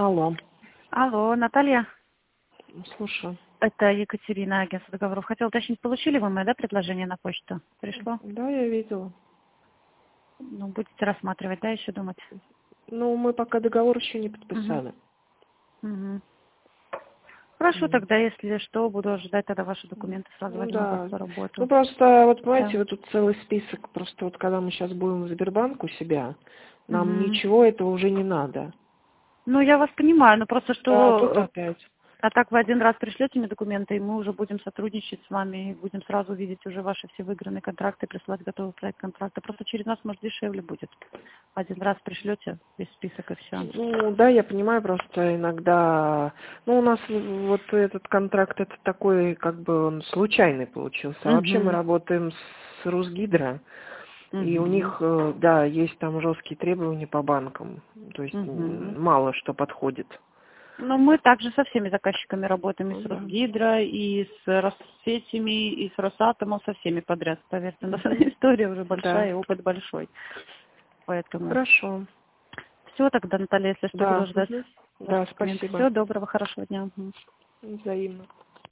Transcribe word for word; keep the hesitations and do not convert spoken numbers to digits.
Алло. Алло, Наталья? Слушаю. Это Екатерина, агентство договоров. Хотела уточнить, получили вы мое, да, предложение на почту? Пришло? Да, я видела. Ну, будете рассматривать, да, еще думать? Ну, мы пока договор еще не подписали. Угу. Угу. Хорошо, Mm. тогда, если что, буду ожидать тогда ваши документы, сразу Ну возьму да. вас на работу. Ну просто, вот понимаете, Да. вот тут целый список. Просто вот когда мы сейчас будем в Сбербанк у себя, нам Угу. ничего этого уже не надо. Ну, я вас понимаю, но просто Да, тут что... опять. А так вы один раз пришлете мне документы, и мы уже будем сотрудничать с вами, и будем сразу видеть уже ваши все выигранные контракты, присылать готовый проект контракта. Просто через нас, может, дешевле будет. Один раз пришлете весь список и все. Ну, да, я понимаю, просто иногда... Ну, у нас вот этот контракт, это такой, как бы, он случайный получился. А вообще мы Угу. работаем с Русгидро, и у Угу. них, э, да, есть там жесткие требования по банкам. То есть Угу. м, мало что подходит. Ну, мы также со всеми заказчиками работаем, и Ну, с да. Росгидро, и с Россетями, и с Росатомом, со всеми подряд, поверьте. Наша Мгм. история уже большая, Да. и опыт большой. Поэтому Хорошо. все тогда, Наталья, если что, буду Да. ждать Мгм. ваши Да, документы. спасибо. Всего доброго, хорошего дня. Мгм. Взаимно.